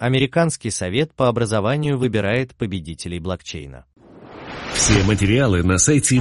Американский совет по образованию выбирает победителей блокчейна. Все материалы на сайте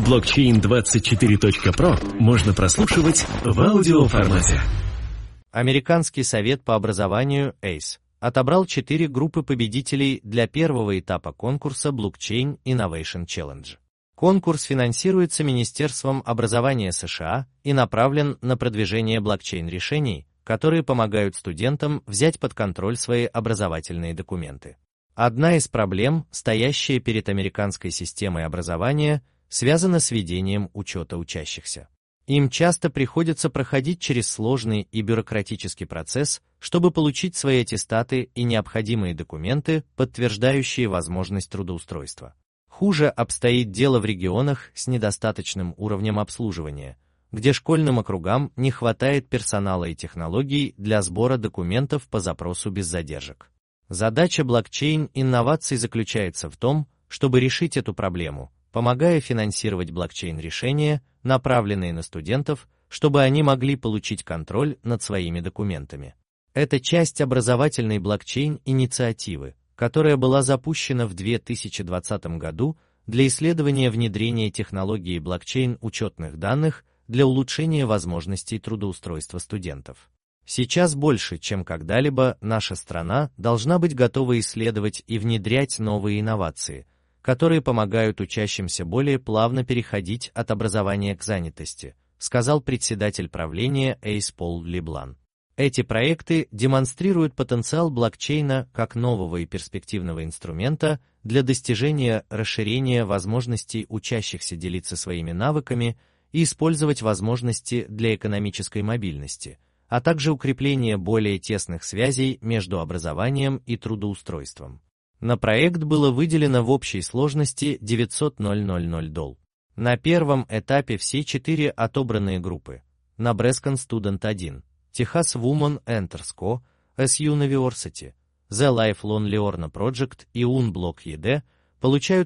blockchain24.pro можно прослушивать в аудиоформате. Американский совет по образованию ACE отобрал 4 группы победителей для первого этапа конкурса Blockchain Innovation Challenge. Конкурс финансируется Министерством образования США и направлен на продвижение блокчейн-решений, которые помогают студентам взять под контроль свои образовательные документы. Одна из проблем, стоящая перед американской системой образования, связана с ведением учета учащихся. Им часто приходится проходить через сложный и бюрократический процесс, чтобы получить свои аттестаты и необходимые документы, подтверждающие возможность трудоустройства. Хуже обстоит дело в регионах с недостаточным уровнем обслуживания, где школьным округам не хватает персонала и технологий для сбора документов по запросу без задержек. Задача блокчейн-инноваций заключается в том, чтобы решить эту проблему, помогая финансировать блокчейн-решения, направленные на студентов, чтобы они могли получить контроль над своими документами. Это часть образовательной блокчейн-инициативы, которая была запущена в 2020 году для исследования внедрения технологии блокчейн учетных данных для улучшения возможностей трудоустройства студентов. Сейчас больше, чем когда-либо, наша страна должна быть готова исследовать и внедрять новые инновации, которые помогают учащимся более плавно переходить от образования к занятости, сказал председатель правления ACE Пол Леблан. Эти проекты демонстрируют потенциал блокчейна как нового и перспективного инструмента для достижения расширения возможностей учащихся делиться своими навыками и использовать возможности для экономической мобильности, а также укрепления более тесных связей между образованием и трудоустройством. На проект было выделено в общей сложности $900,000. На первом этапе все 4 отобранные группы – Nebraska Student 1, Texas Woman Enters Co., SU University, The Lifelong Learner Project и Unblock ED получают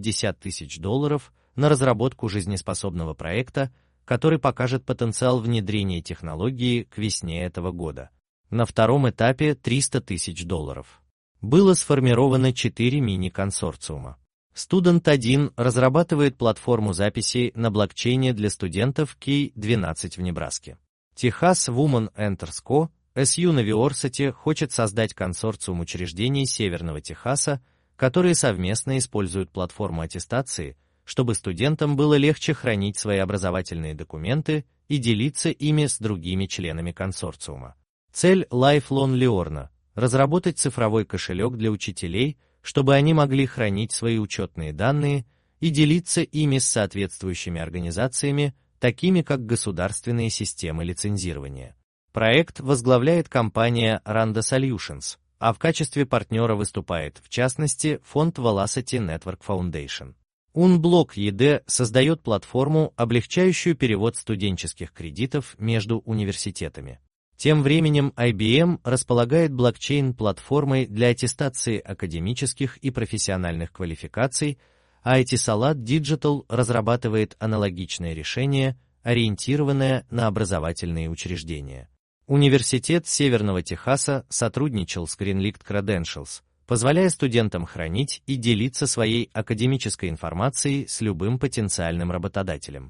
$150,000 на разработку жизнеспособного проекта, который покажет потенциал внедрения технологии к весне этого года. На втором этапе $300,000. Было сформировано 4 мини-консорциума. Student 1 разрабатывает платформу записей на блокчейне для студентов K-12 в Небраске. Texas Woman Enters Co., SU University хочет создать консорциум учреждений Северного Техаса, которые совместно используют платформу аттестации, чтобы студентам было легче хранить свои образовательные документы и делиться ими с другими членами консорциума. Цель Lifelong Learner – разработать цифровой кошелек для учителей, чтобы они могли хранить свои учетные данные и делиться ими с соответствующими организациями, такими как государственные системы лицензирования. Проект возглавляет компания Randa Solutions, а в качестве партнера выступает, в частности, фонд Velocity Network Foundation. Unblock ED создает платформу, облегчающую перевод студенческих кредитов между университетами. Тем временем IBM располагает блокчейн-платформой для аттестации академических и профессиональных квалификаций, а Etisalat Digital разрабатывает аналогичное решение, ориентированное на образовательные учреждения. Университет Северного Техаса сотрудничал с Greenlight Credentials, позволяя студентам хранить и делиться своей академической информацией с любым потенциальным работодателем.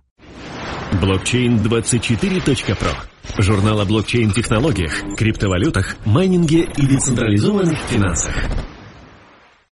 Blockchain24.pro – журнал о блокчейн-технологиях, криптовалютах, майнинге и децентрализованных финансах.